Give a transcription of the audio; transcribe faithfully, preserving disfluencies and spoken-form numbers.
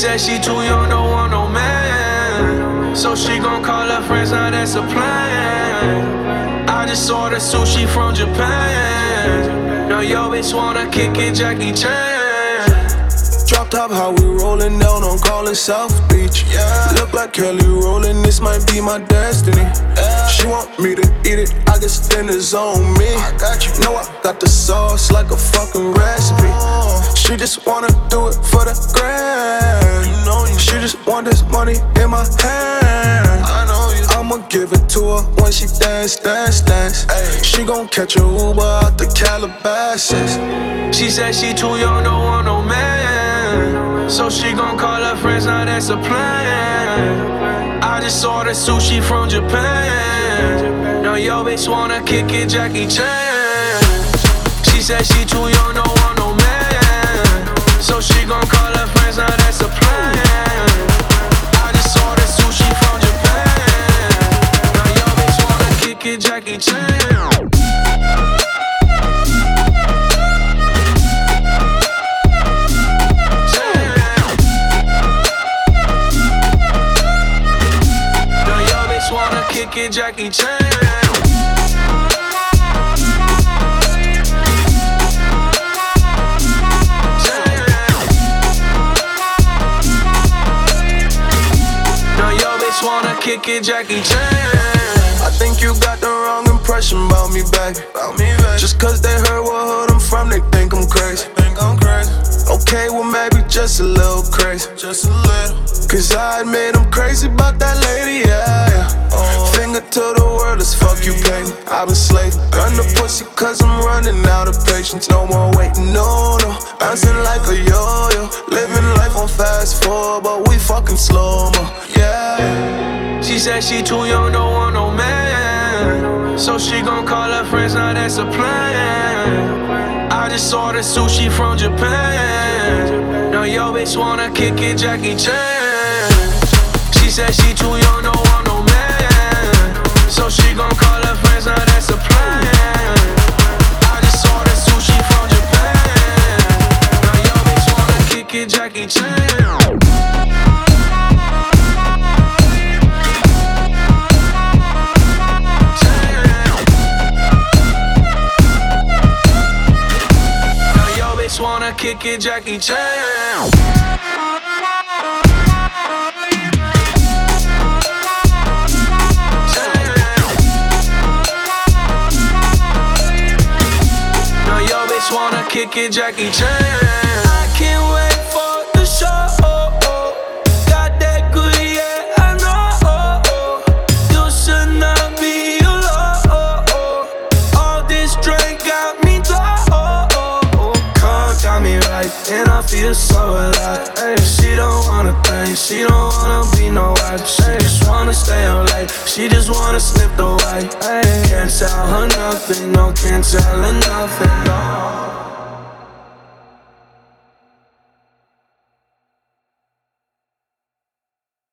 said she too young, don't want no man. So she gon' call her friends, now that's a plan. I just ordered sushi from Japan. Now yo bitch wanna kick it, Jackie Chan. Drop top, how we rollin' down on callin' South Beach. Yeah. Look like Kelly rollin', this might be my destiny. Yeah. She want me to eat it, I guess then it's on me. I got you. Know I got the sauce like a fucking recipe. Oh. She just wanna do it for the grand. You know you. She just want this money in my hand. I know you. I'ma give it to her when she dance, dance, dance. Ay. She gon' catch a Uber out the Calabasas. She said she too young, don't want no man. So she gon' call her friends, now that's a plan. I just ordered sushi from Japan. Now yo bitch wanna kick it, Jackie Chan. She said she too young, don't want no man. So she gon' call her friends, now that's a plan. I just ordered sushi from Japan. Now yo bitch wanna kick it, Jackie Chan. Kick it, Jackie Chan. Now yo bitch wanna kick it, Jackie Chan. I think you got the wrong impression about me, baby. About me, baby. Just cause they heard what hood I'm from, they think I'm crazy. They think I'm crazy. Okay, well maybe just a little crazy. Just a little. Cause I admit I'm crazy about that lady, yeah, yeah. Oh. Finger to the world, let's fuck you, baby. I've been slaving. Run the pussy cause I'm running out of patience. No more waiting, no, no. Bouncing like a yo-yo. Living life on fast forward, but we fucking slow-mo, yeah. She said she too young, don't want no man. So she gon' call her friends, now that's a plan. I just ordered sushi from Japan. Now yo bitch wanna kick it, Jackie Chan. She said she too young, don't want no man. So she gon' call her friends, now that's a plan. I just ordered sushi from Japan. Now yo bitch wanna kick it, Jackie Chan. Wanna kick it, Jackie Chan. Now yo bitch wanna kick it, Jackie Chan. I can't wait for the show. Got that good, yeah, I know. You should not be alone. All this drink got me low. Got me right, and I feel so alive. Ay, she don't wanna think, she don't wanna be no wife. She just wanna stay up late, she just wanna snip the white. Ay, can't tell her nothing, no, can't tell her nothing, no.